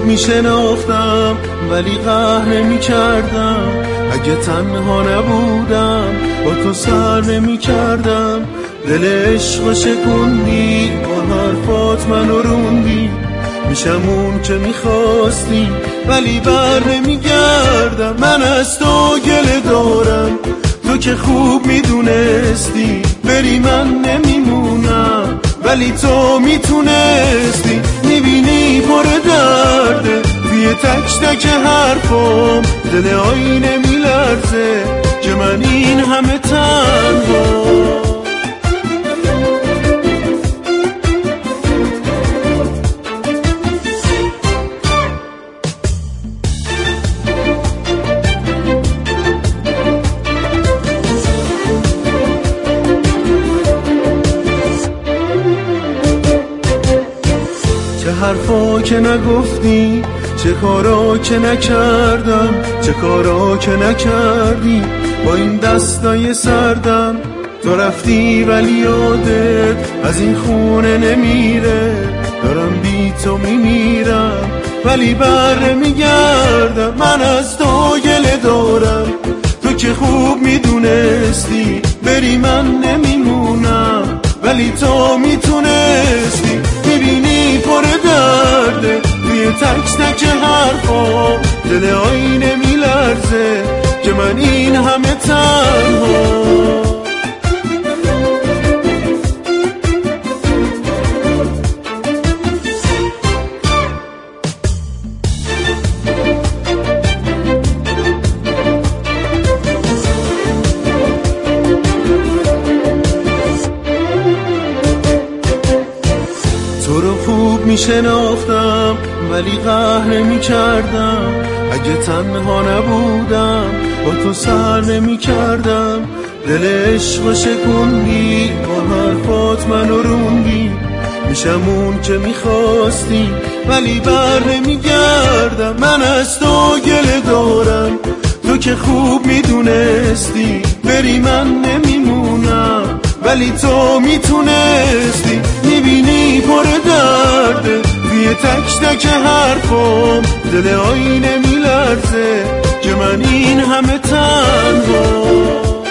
میشناختم ولی قهر نمیکردم. اگه تنها نبودم با تو سر نمیکردم. دل عشق شکوندی، با حرفات منو روندی. میشم اون که میخواستی ولی بر نمیگردم. من از تو گله دارم، تو که خوب میدونستی بری من نمیمونم. ولی تو میتونستی، میبینی پر درده توی تک تک حرفم. دل آینه میلرزه که من این همه تنها. چه حرفا که نگفتی، چه کارا که نکردم، چه کارا که نکردی با این دستای سردم. تو رفتی ولی یادت از این خونه نمیره. دارم بی تو میمیرم ولی بر نمیگردم. من از تو گله دارم، تو که خوب میدونستی بری من نمیمونم. ولی تو میتونستی، میبینی پر درده توی تک تک حرفا. دل آینه میلرزه که من این همه تنها. تو رو خوب میشناختم ولی قهر نمیکردم. اگه تنها نبودم با تو سر نمیکردم. دل عشق شکوندی، با حرفات منو روندی. میشم اون که میخواستی ولی بر نمیگردم. من از تو گله دارم، تو که خوب میدونستی بری من نمیمونم. ولی تو میتونستی، میبینی پر درده توی تک تک حرفم. دل آینه میلرزه که من این همه تنها.